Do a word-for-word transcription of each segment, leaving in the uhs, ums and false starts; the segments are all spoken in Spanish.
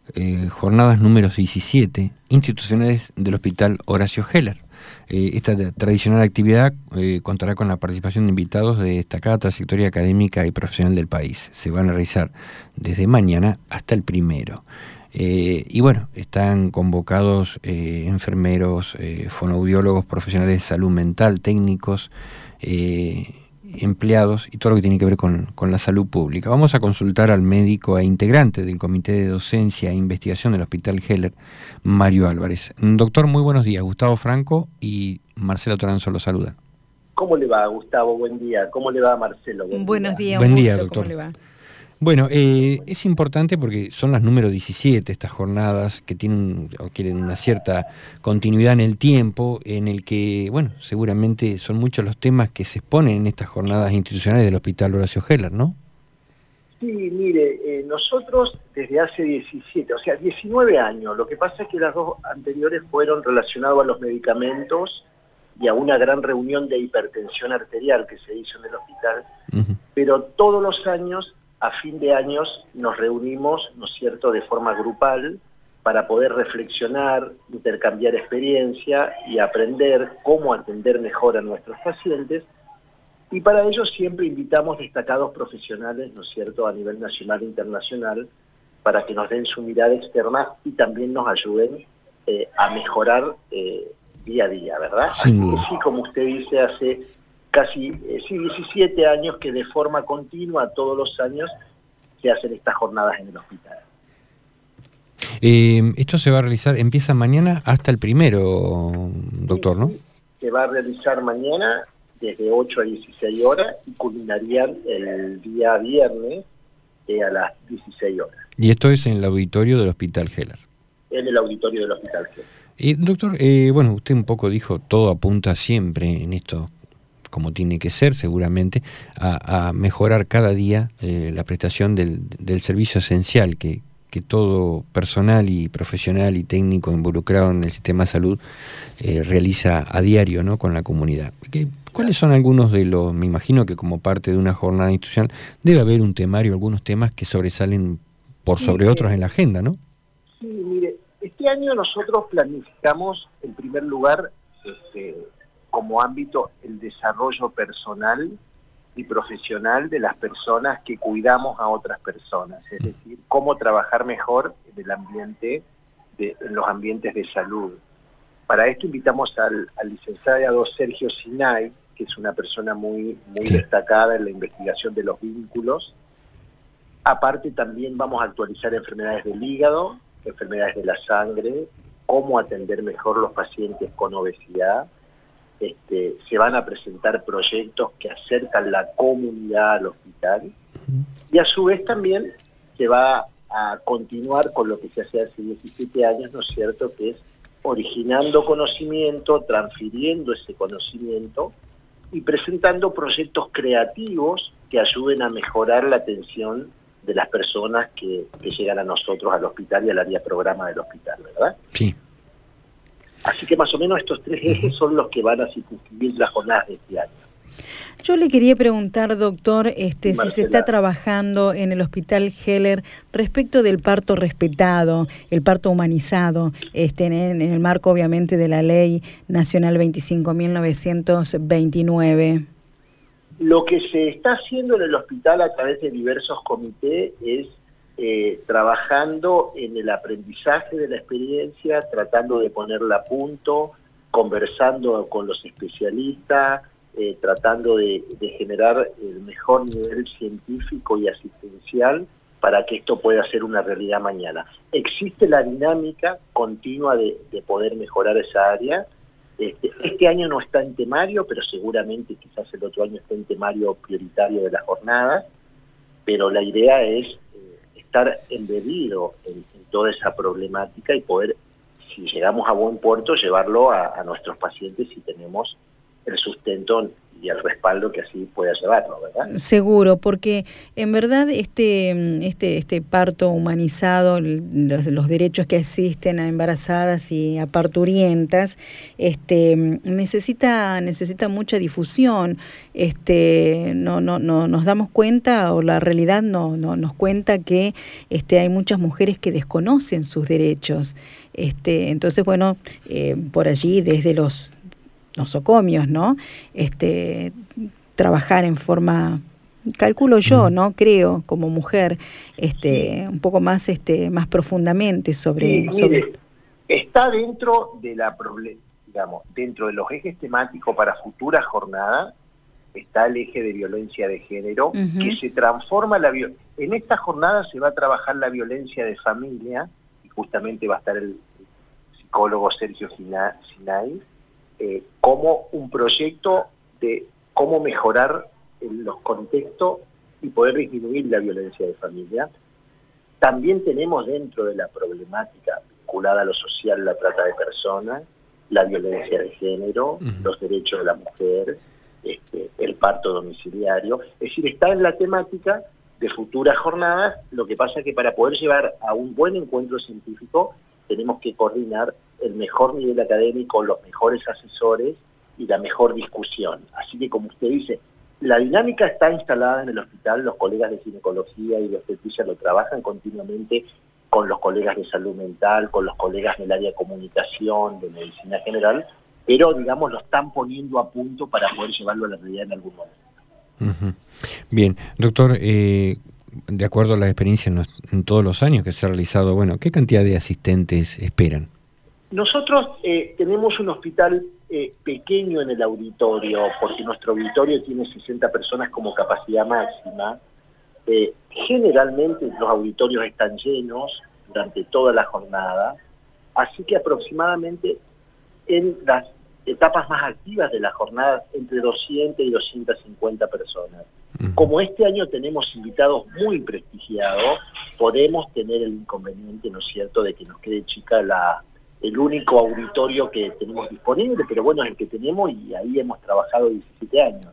eh, jornadas número diecisiete, institucionales del Hospital Horacio Heller. Eh, esta tradicional actividad eh, contará con la participación de invitados de destacada trayectoria académica y profesional del país. Se van a realizar desde mañana hasta el primero. Eh, y bueno, están convocados eh, enfermeros, eh, fonoaudiólogos, profesionales de salud mental, técnicos, eh, empleados y todo lo que tiene que ver con, con la salud pública. Vamos a consultar al médico e integrante del Comité de Docencia e Investigación del Hospital Heller, Mario Álvarez. Doctor, muy buenos días. Gustavo Franco y Marcelo Toranzo lo saludan. ¿Cómo le va, Gustavo? Buen día. ¿Cómo le va, Marcelo? Buen Buenos días, Buen un día, gusto. doctor. ¿Cómo le va? Bueno, eh, es importante porque son las número diecisiete estas jornadas que tienen o quieren una cierta continuidad en el tiempo, en el que, bueno, seguramente son muchos los temas que se exponen en estas jornadas institucionales del Hospital Horacio Heller, ¿no? Sí, mire, eh, nosotros desde hace diecisiete, o sea, diecinueve años, lo que pasa es que las dos anteriores fueron relacionadas a los medicamentos y a una gran reunión de hipertensión arterial que se hizo en el hospital, uh-huh. Pero todos los años, a fin de años, nos reunimos, ¿no es cierto?, de forma grupal para poder reflexionar, intercambiar experiencia y aprender cómo atender mejor a nuestros pacientes. Y para ello siempre invitamos destacados profesionales, ¿no es cierto?, a nivel nacional e internacional, para que nos den su mirada externa y también nos ayuden eh, a mejorar eh, día a día, ¿verdad? Sí. Así que sí, como usted dice, hace casi eh, sí, diecisiete años que de forma continua, todos los años, se hacen estas jornadas en el hospital. Eh, esto se va a realizar, empieza mañana hasta el primero, doctor, ¿no? Sí, sí, se va a realizar mañana desde ocho a dieciséis horas y culminarían el día viernes eh, a las dieciséis horas. Y esto es en el auditorio del Hospital Heller. En el auditorio del Hospital Heller. Eh, doctor, eh, bueno, usted un poco dijo, todo apunta siempre en esto, como tiene que ser seguramente, a, a mejorar cada día eh, la prestación del, del servicio esencial que, que todo personal y profesional y técnico involucrado en el sistema de salud eh, realiza a diario, ¿no?, con la comunidad. ¿Qué, ¿Cuáles son algunos de los, me imagino que como parte de una jornada institucional debe haber un temario, algunos temas que sobresalen por sobre sí, otros en la agenda, ¿no? Sí, mire, este año nosotros planificamos en primer lugar este, como ámbito el desarrollo personal y profesional de las personas que cuidamos a otras personas, es decir, cómo trabajar mejor en el ambiente, de, en los ambientes de salud. Para esto invitamos al, al licenciado Sergio Sinay, que es una persona muy, muy sí. destacada en la investigación de los vínculos. Aparte también vamos a actualizar enfermedades del hígado, enfermedades de la sangre, cómo atender mejor los pacientes con obesidad. Este, se van a presentar proyectos que acercan la comunidad al hospital y a su vez también se va a continuar con lo que se hace hace diecisiete años, ¿no es cierto?, que es originando conocimiento, transfiriendo ese conocimiento y presentando proyectos creativos que ayuden a mejorar la atención de las personas que, que llegan a nosotros al hospital y al área programa del hospital, ¿verdad? Sí. Así que más o menos estos tres ejes son los que van a circunscribir las jornadas de este año. Yo le quería preguntar, doctor, este, si se está trabajando en el Hospital Heller respecto del parto respetado, el parto humanizado, este, en, en el marco obviamente de la Ley Nacional veinticinco mil novecientos veintinueve. Lo que se está haciendo en el hospital a través de diversos comités es Eh, trabajando en el aprendizaje de la experiencia, tratando de ponerla a punto, conversando con los especialistas, eh, tratando de, de generar el mejor nivel científico y asistencial para que esto pueda ser una realidad mañana. Existe la dinámica continua de, de poder mejorar esa área. Este, este año no está en temario, pero seguramente quizás el otro año esté en temario prioritario de las jornadas, pero la idea es estar embebido en, en toda esa problemática y poder, si llegamos a buen puerto, llevarlo a, a nuestros pacientes si tenemos el sustento y, y el respaldo que así pueda llevarlo, ¿verdad? Seguro, porque en verdad este este este parto humanizado, los, los derechos que asisten a embarazadas y a parturientas, este necesita necesita mucha difusión. Este no no no nos damos cuenta, o la realidad no, no nos cuenta que este hay muchas mujeres que desconocen sus derechos. Este entonces bueno, eh, por allí desde los nosocomios, ¿no? Este trabajar en forma, calculo yo, ¿no? Creo, como mujer, este, un poco más, este, más profundamente sobre, sí, sobre mire, esto. Está dentro de la digamos, dentro de los ejes temáticos para futuras jornadas, está el eje de violencia de género, uh-huh. que se transforma la violencia. En esta jornada se va a trabajar la violencia de familia, y justamente va a estar el psicólogo Sergio Sinay, eh, como un proyecto de cómo mejorar los contextos y poder disminuir la violencia de familia. También tenemos dentro de la problemática vinculada a lo social, la trata de personas, la violencia de género, uh-huh. los derechos de la mujer, este, el parto domiciliario. Es decir, está en la temática de futuras jornadas. Lo que pasa es que para poder llevar a un buen encuentro científico tenemos que coordinar el mejor nivel académico, los mejores asesores y la mejor discusión. Así que, como usted dice, la dinámica está instalada en el hospital, los colegas de ginecología y de obstetricia lo trabajan continuamente con los colegas de salud mental, con los colegas del área de comunicación, de medicina general, pero, digamos, lo están poniendo a punto para poder llevarlo a la realidad en algún momento. Uh-huh. Bien, doctor, eh, de acuerdo a la experiencia en, los, en todos los años que se ha realizado, bueno, ¿qué cantidad de asistentes esperan? Nosotros eh, tenemos un hospital eh, pequeño en el auditorio, porque nuestro auditorio tiene sesenta personas como capacidad máxima. Eh, generalmente los auditorios están llenos durante toda la jornada, así que aproximadamente en las etapas más activas de la jornada, entre doscientas y doscientas cincuenta personas. Uh-huh. Como este año tenemos invitados muy prestigiados, podemos tener el inconveniente, ¿no es cierto?, de que nos quede chica la... el único auditorio que tenemos disponible, pero bueno, es el que tenemos y ahí hemos trabajado diecisiete años.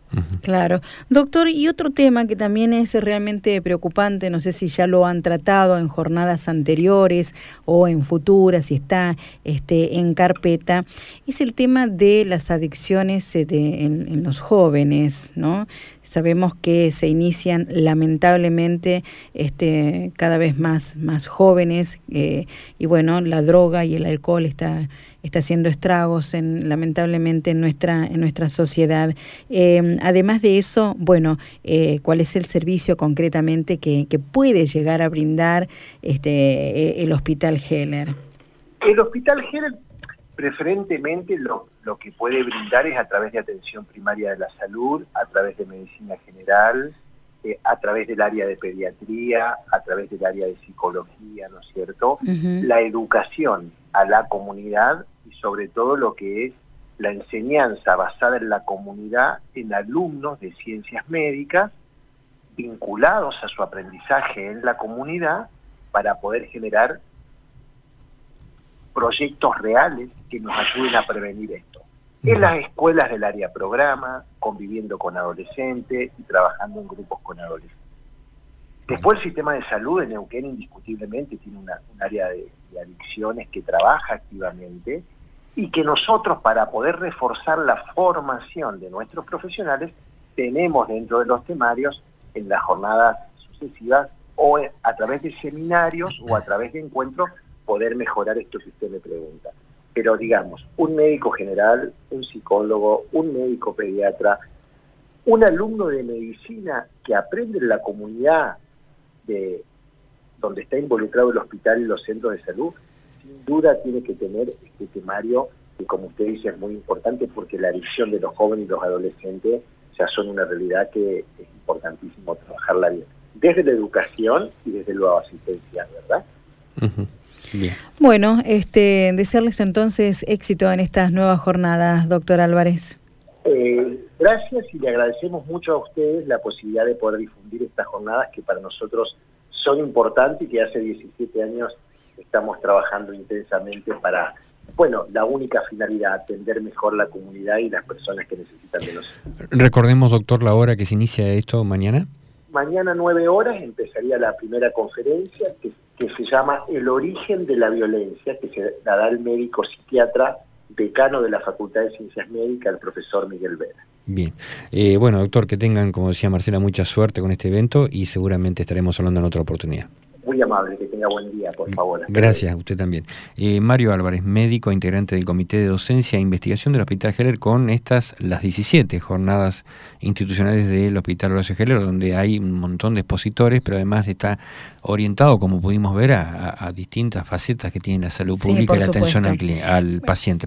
Claro. Doctor, y otro tema que también es realmente preocupante, no sé si ya lo han tratado en jornadas anteriores o en futuras, si está este, en carpeta, es el tema de las adicciones de, en, en los jóvenes, ¿no? Sabemos que se inician lamentablemente este, cada vez más, más jóvenes eh, y bueno, la droga y el alcohol está, está haciendo estragos en, lamentablemente en nuestra, en nuestra sociedad. Eh, además de eso, bueno, eh, ¿cuál es el servicio concretamente que, que puede llegar a brindar este, el Hospital Heller? El Hospital Heller preferentemente lo, lo que puede brindar es a través de atención primaria de la salud, a través de medicina general, eh, a través del área de pediatría, a través del área de psicología, ¿no es cierto? Uh-huh. La educación a la comunidad y sobre todo lo que es la enseñanza basada en la comunidad en alumnos de ciencias médicas vinculados a su aprendizaje en la comunidad para poder generar proyectos reales que nos ayuden a prevenir esto. En las escuelas del área programa, conviviendo con adolescentes y trabajando en grupos con adolescentes. Después el sistema de salud de Neuquén indiscutiblemente tiene una, un área de, de adicciones que trabaja activamente y que nosotros, para poder reforzar la formación de nuestros profesionales, tenemos dentro de los temarios en las jornadas sucesivas o a través de seminarios o a través de encuentros poder mejorar esto que usted me pregunta. Pero digamos, un médico general, un psicólogo, un médico pediatra, un alumno de medicina que aprende en la comunidad de donde está involucrado el hospital y los centros de salud, sin duda tiene que tener este temario que, como usted dice, es muy importante porque la adicción de los jóvenes y los adolescentes ya son una realidad que es importantísimo trabajarla bien, desde la educación y desde la asistencia, ¿verdad? Uh-huh. Bien. Bueno, este, desearles entonces éxito en estas nuevas jornadas, doctor Álvarez. Eh, gracias y le agradecemos mucho a ustedes la posibilidad de poder difundir estas jornadas que para nosotros son importantes y que hace diecisiete años estamos trabajando intensamente para bueno, la única finalidad, atender mejor la comunidad y las personas que necesitan de nosotros. Recordemos, doctor, la hora que se inicia esto mañana. Mañana nueve horas empezaría la primera conferencia que, que se llama El origen de la violencia, que se la da el médico psiquiatra, decano de la Facultad de Ciencias Médicas, el profesor Miguel Vera. Bien. Eh, bueno, doctor, que tengan, como decía Marcela, mucha suerte con este evento y seguramente estaremos hablando en otra oportunidad. Muy amable, que tenga buen día, por favor. Gracias, usted también. Eh, Mario Álvarez, médico, integrante del Comité de Docencia e Investigación del Hospital Heller, con estas, las diecisiete jornadas institucionales del Hospital Horacio Heller, donde hay un montón de expositores, pero además está orientado, como pudimos ver, a, a, a distintas facetas que tiene la salud pública, sí, y la atención al, al paciente.